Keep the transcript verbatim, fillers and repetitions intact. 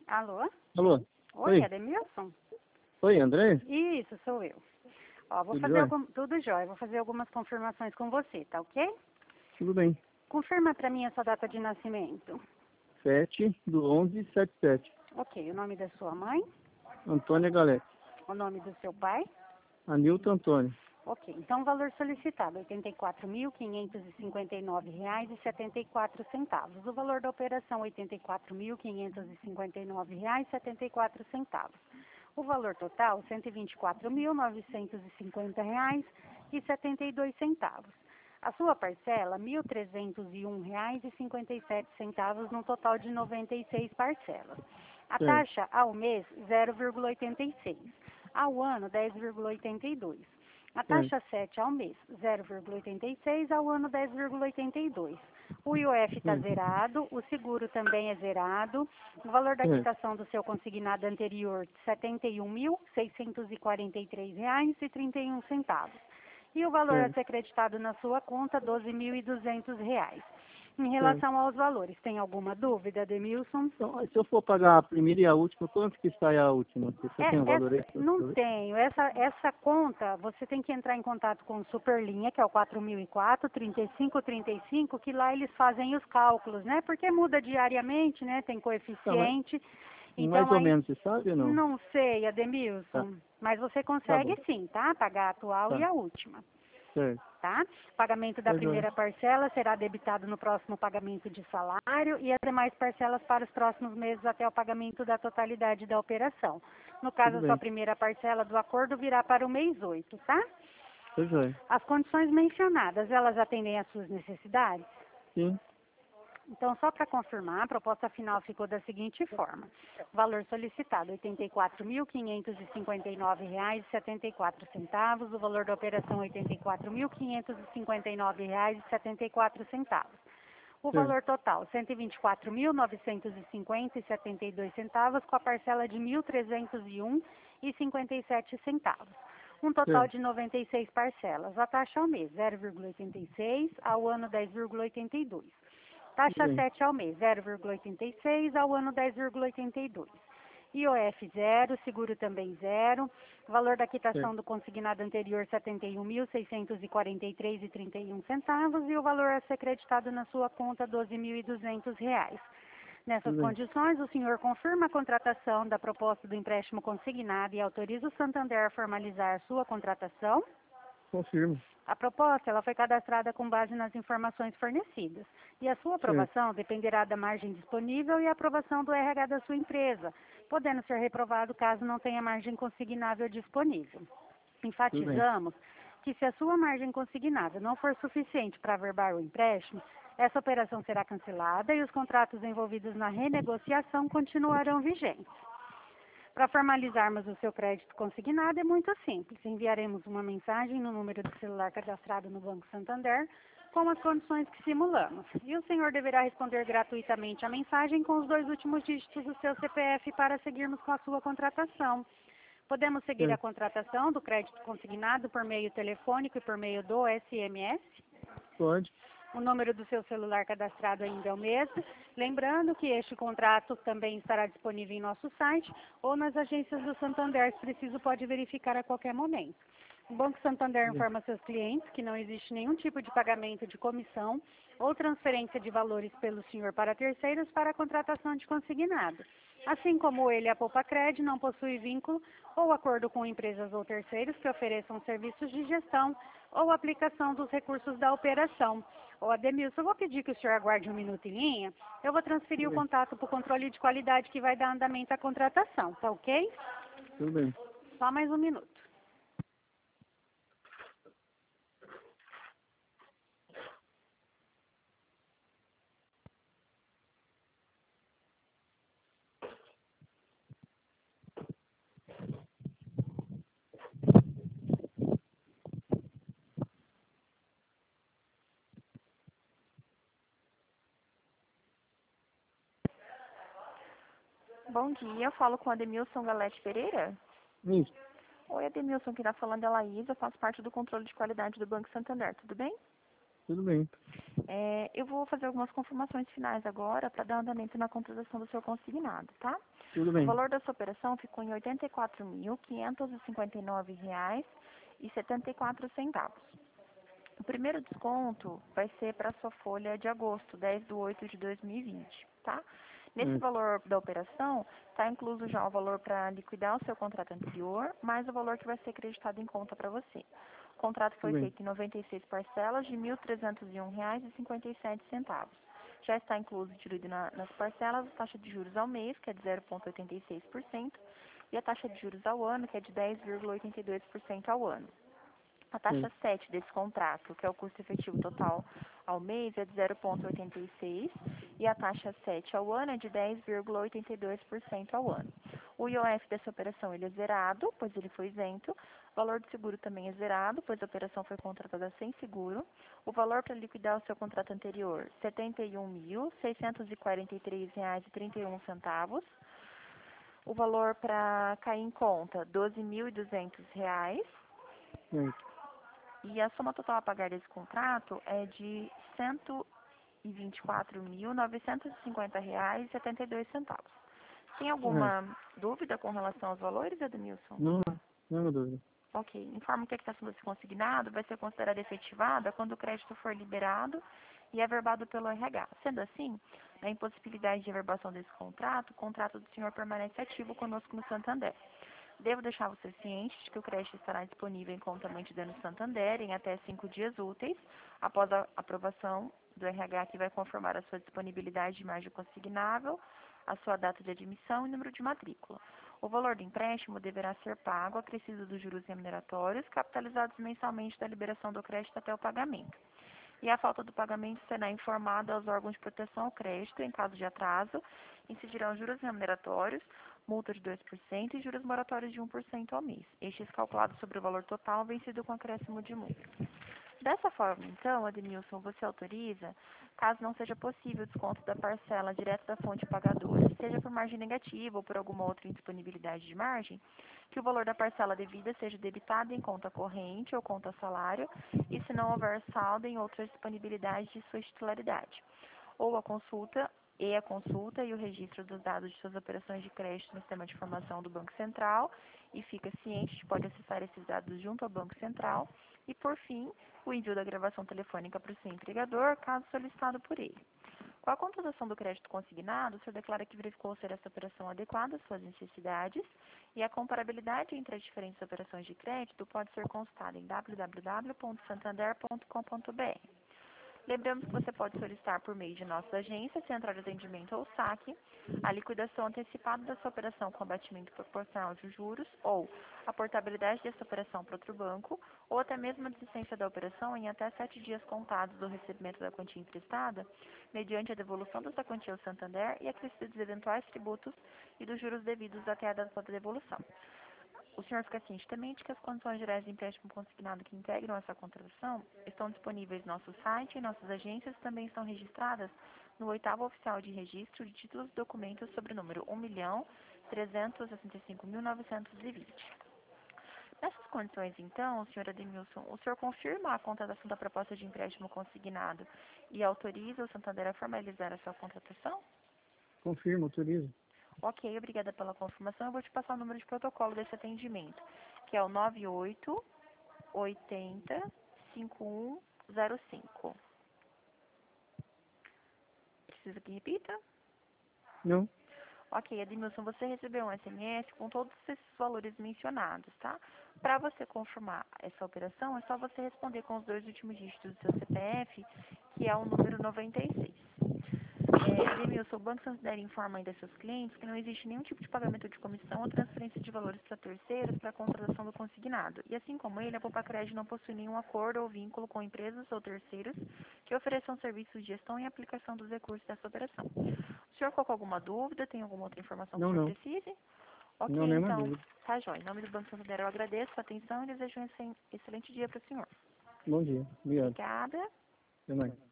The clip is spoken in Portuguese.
Alô? Alô? Oi, Oi. Ademilson? Oi, André? Isso, sou eu. Ó, vou Tudo fazer jóia? algum... Tudo jóia. Vou fazer algumas confirmações com você, tá ok? Tudo bem. Confirma pra mim a sua data de nascimento. sete do onze setenta e sete. Ok, o nome da sua mãe, Antônia Galete. o nome do seu pai. Anilton Antônio. Ok, então o valor solicitado, oitenta e quatro mil, quinhentos e cinquenta e nove reais e setenta e quatro centavos. O valor da operação, oitenta e quatro mil, quinhentos e cinquenta e nove reais e setenta e quatro centavos. O valor total, cento e vinte e quatro mil, novecentos e cinquenta reais e setenta e dois centavos. A sua parcela, mil trezentos e um reais e cinquenta e sete centavos, num total de noventa e seis parcelas. A Certo. taxa ao mês, zero vírgula oitenta e seis. Ao ano, dez vírgula oitenta e dois. A taxa sete ao mês, zero vírgula oitenta e seis, ao ano dez vírgula oitenta e dois. O I O F está Hum. zerado, o seguro também é zerado, o valor da Hum. quitação do seu consignado anterior, setenta e um mil, seiscentos e quarenta e três reais e trinta e um centavos. E o valor a Certo. ser creditado na sua conta, doze mil e duzentos reais. Em Certo. relação aos valores, tem alguma dúvida, Ademilson? Então, se eu for pagar a primeira e a última, quanto que sai a última? Você tem um É, valor essa, aí? pra não saber? tenho. Essa, essa conta, você tem que entrar em contato com o Superlinha, que é o quatro mil e quatro, trinta e cinco trinta e cinco, que lá eles fazem os cálculos, né? Porque muda diariamente, né? Tem Tá, mas coeficiente. mais Então, ou aí, menos, você sabe ou não? não sei, Tá, Ademilson, mas você tá consegue bom. sim, tá? Pagar a atual e Tá, a última. certo. Tá? O pagamento da Tá joia. primeira parcela será debitado no próximo pagamento de salário e as demais parcelas para os próximos meses até o pagamento da totalidade da operação. No caso, Tudo a sua bem. primeira parcela do acordo virá para o mês oito, tá? Tá joia. As condições mencionadas, elas atendem às suas necessidades? Sim. Então, só para confirmar, a proposta final ficou da seguinte forma. Valor solicitado, oitenta e quatro mil, quinhentos e cinquenta e nove reais e setenta e quatro centavos. O valor da operação, oitenta e quatro mil, quinhentos e cinquenta e nove reais e setenta e quatro centavos. O Certo. valor total, cento e vinte e quatro mil, novecentos e cinquenta reais e setenta e dois centavos, com a parcela de mil trezentos e um reais e cinquenta e sete centavos. Um total Certo. de noventa e seis parcelas. A taxa ao mês, zero vírgula oitenta e seis, ao ano dez vírgula oitenta e dois. Tudo Taxa bem. sete ao mês, zero vírgula oitenta e seis, ao ano dez vírgula oitenta e dois. I O F zero, seguro também zero. Valor da quitação Certo. do consignado anterior, setenta e um mil, seiscentos e quarenta e três reais e trinta e um centavos. E o valor a ser creditado na sua conta, doze mil e duzentos reais. Nessas Tudo bem. condições, o senhor confirma a contratação da proposta do empréstimo consignado e autoriza o Santander a formalizar a sua contratação? Confirmo. A proposta ela foi cadastrada com base nas informações fornecidas e a sua Certo. aprovação dependerá da margem disponível e a aprovação do R H da sua empresa, podendo ser reprovado caso não tenha margem consignável disponível. Tudo bem. Enfatizamos que se a sua margem consignada não for suficiente para averbar o empréstimo, essa operação será cancelada e os contratos envolvidos na renegociação continuarão vigentes. Para formalizarmos o seu crédito consignado é muito simples. Enviaremos uma mensagem no número de celular cadastrado no Banco Santander com as condições que simulamos. E o senhor deverá responder gratuitamente a mensagem com os dois últimos dígitos do seu C P F para seguirmos com a sua contratação. Podemos seguir a Certo. contratação do crédito consignado por meio telefônico e por meio do S M S? Pode. O número do seu celular cadastrado ainda é o mesmo. Lembrando que este contrato também estará disponível em nosso site ou nas agências do Santander, se preciso pode verificar a qualquer momento. O Banco Santander Tudo bem. informa seus clientes que não existe nenhum tipo de pagamento de comissão ou transferência de valores pelo senhor para terceiros para a contratação de consignado. Assim como ele, a Poupa-Cred não possui vínculo ou acordo com empresas ou terceiros que ofereçam serviços de gestão ou aplicação dos recursos da operação. Ô Ademilson, eu vou pedir que o senhor aguarde um minuto em linha. Eu vou transferir Tudo o bem. contato para o controle de qualidade que vai dar andamento à contratação, tá ok? Tudo bem. Só mais um minuto. Bom dia, eu falo com a Ademilson Galete Pereira. Isso. Oi, Ademilson, quem está falando é a Laísa, eu faço parte do controle de qualidade do Banco Santander, tudo bem? Tudo bem. É, eu vou fazer algumas confirmações finais agora para dar andamento na contratação do seu consignado, tá? Tudo O bem. valor da sua operação ficou em oitenta e quatro mil, quinhentos e cinquenta e nove reais e setenta e quatro centavos. O primeiro desconto vai ser para a sua folha de agosto, dez de oito de dois mil e vinte, tá? Nesse Hum. valor da operação, está incluso já o valor para liquidar o seu contrato anterior, mais o valor que vai ser acreditado em conta para você. O contrato foi Tudo bem. feito em noventa e seis parcelas de mil trezentos e um reais e cinquenta e sete centavos. Já está incluso diluído na, nas parcelas a taxa de juros ao mês, que é de zero vírgula oitenta e seis por cento, e a taxa de juros ao ano, que é de dez vírgula oitenta e dois por cento ao ano. A taxa Sim. sete desse contrato, que é o custo efetivo total ao mês, é de zero vírgula oitenta e seis por cento e a taxa sete ao ano é de dez vírgula oitenta e dois por cento ao ano. O I O F dessa operação ele é zerado, pois ele foi isento. O valor do seguro também é zerado, pois a operação foi contratada sem seguro. O valor para liquidar o seu contrato anterior, setenta e um mil, seiscentos e quarenta e três reais e trinta e um centavos. O valor para cair em conta, doze mil e duzentos reais. Certo. E a soma total a pagar desse contrato é de cento e vinte e quatro mil, novecentos e cinquenta reais e setenta e dois centavos. Tem Correto. alguma dúvida com relação aos valores, Edmilson? Não, não é dúvida. Ok. Informo que a quitação desse consignado vai ser considerada efetivada quando o crédito for liberado e averbado pelo R H. Sendo assim, na impossibilidade de averbação desse contrato, o contrato do senhor permanece ativo conosco no Santander. Devo deixar você ciente de que o crédito estará disponível em conta mantida no Santander em até cinco dias úteis, após a aprovação do R H, que vai confirmar a sua disponibilidade de margem consignável, a sua data de admissão e número de matrícula. O valor do empréstimo deverá ser pago, acrescido dos juros remuneratórios, capitalizados mensalmente da liberação do crédito até o pagamento. E a falta do pagamento será informada aos órgãos de proteção ao crédito. Em caso de atraso, incidirão juros remuneratórios, multa de dois por cento e juros moratórios de um por cento ao mês. Estes calculados sobre o valor total vencido com acréscimo de multa. Dessa forma, então, Admilson, você autoriza, caso não seja possível o desconto da parcela direto da fonte pagadora, seja por margem negativa ou por alguma outra indisponibilidade de margem, que o valor da parcela devida seja debitado em conta corrente ou conta salário, e se não houver saldo em outras disponibilidades de sua titularidade. Ou a consulta e a consulta e o registro dos dados de suas operações de crédito no sistema de informação do Banco Central, e fica ciente de que pode acessar esses dados junto ao Banco Central. E, por fim, o envio da gravação telefônica para o seu empregador, caso solicitado por ele. Com a contratação do crédito consignado, o senhor declara que verificou ser essa operação adequada às suas necessidades, e a comparabilidade entre as diferentes operações de crédito pode ser consultada em w w w ponto santander ponto com ponto b r. Lembramos que você pode solicitar por meio de nossa agência, central de atendimento ou saque, a liquidação antecipada dessa operação com abatimento proporcional de juros ou a portabilidade dessa operação para outro banco, ou até mesmo a desistência da operação em até sete dias contados do recebimento da quantia emprestada, mediante a devolução dessa quantia ao Santander e acrescido dos eventuais tributos e dos juros devidos até a data da devolução. O senhor fica ciente também de que as condições gerais de empréstimo consignado que integram essa contratação estão disponíveis no nosso site e nossas agências também estão registradas no oitavo oficial de registro de títulos e documentos sobre o número um milhão trezentos e sessenta e cinco mil novecentos e vinte. Nessas condições, então, senhor Admilson, o senhor confirma a contratação da proposta de empréstimo consignado e autoriza o Santander a formalizar a sua contratação? Confirmo, autorizo. Ok, obrigada pela confirmação. Eu vou te passar o número de protocolo desse atendimento, que é o nove oito oito zero cinco um zero cinco. Precisa que repita? Não. Ok, Edmilson, você recebeu um S M S com todos esses valores mencionados, tá? Para você confirmar essa operação, é só você responder com os dois últimos dígitos do seu C P F, que é o número noventa e seis. É, Edmilson, o Banco Santander informa ainda a seus clientes que não existe nenhum tipo de pagamento de comissão ou transferência de valores para terceiros para a contratação do consignado. E assim como ele, a Poupa-Crédito não possui nenhum acordo ou vínculo com empresas ou terceiros que ofereçam serviços de gestão e aplicação dos recursos dessa operação. O senhor ficou com alguma dúvida? Tem alguma outra informação Não, que o senhor não. precise? Ok, Não, nenhuma então, dúvida. tá jóia. Em nome do Banco Santander, eu agradeço a atenção e desejo um excelente dia para o senhor. Bom dia. Obrigado. Obrigada. Até mais.